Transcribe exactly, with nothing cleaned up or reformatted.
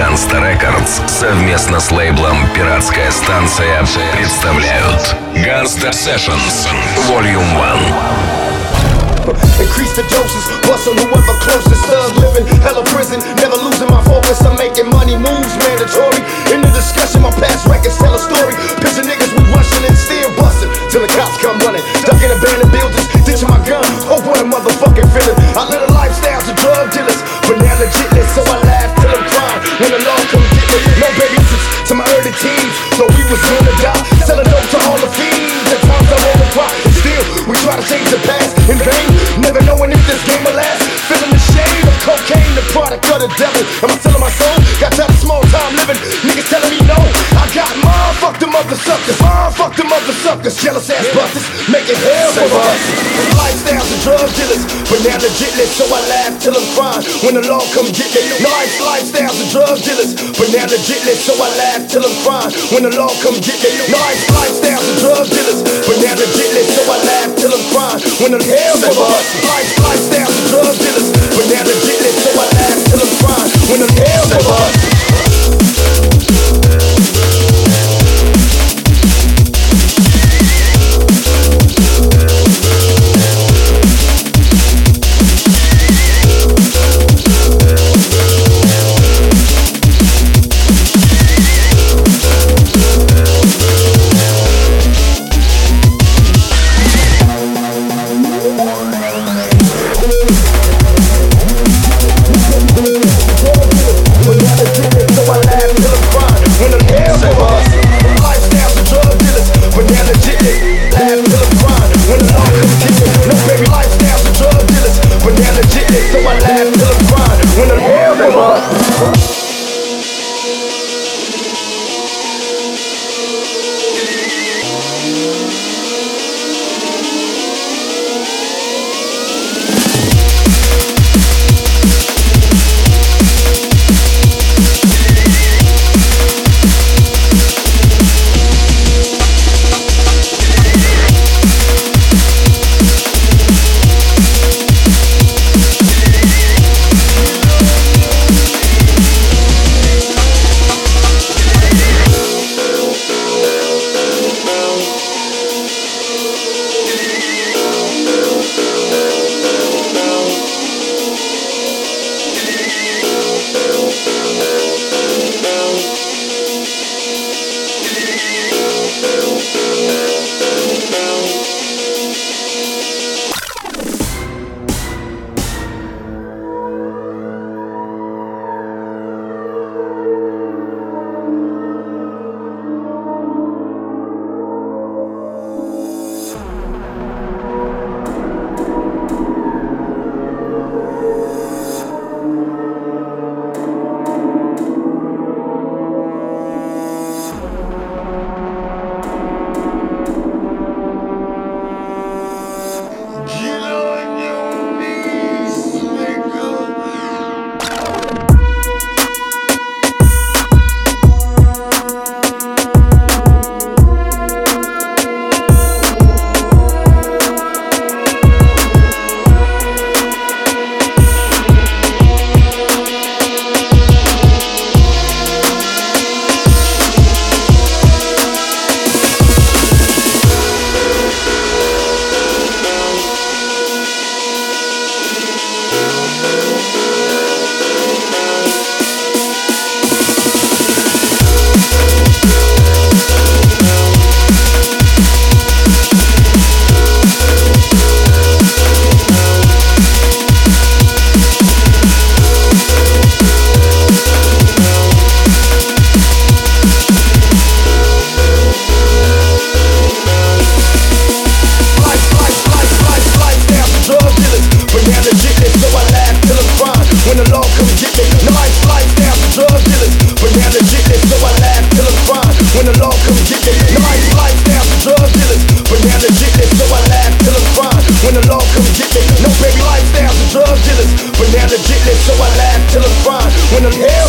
Ганста Рекордс совместно с лейблом «Пиратская станция» представляют Ганста Sessions Volume one. Increase the doses, bust on whoever closest. Thug living, hella prison, never losing my focus. I'm making money moves, mandatory. In the discussion, my past records tell a story. Picture niggas we rushing and still busting till the cops come running. Ducking abandoned buildings, ditching my gun. Hope what a motherfucking feeling. I live a lifestyle to drug dealers, but now legitness, so I laugh till I'm crying. When the law come get me, no babysitters to my early teens. So we was gonna die, selling dope to all the fiends. At times I roll the cry, and still we try to change the past in vain. Never knowing if this game will last. Feeling the shade of cocaine, the product of the devil. Am I selling my soul? Got that small time living. Niggas telling me no. I got mom, fuck them other suckers. Mom, fuck them other suckers. Jealous ass busters, making hell for us. Lifestyles of drug dealers, but now legitless, so I laugh till I'm crying. When the law come get me. Nice lifestyles of drug dealers, but now legitless, so I laugh till I'm crying. When the law come get me. Nice lifestyles of drug dealers, but now legitless, so I laugh till I'm crying. When the hell for us. Life, lifestyles of drug dealers, but now legitless, so I laugh till I'm crying. When the hell for us. When the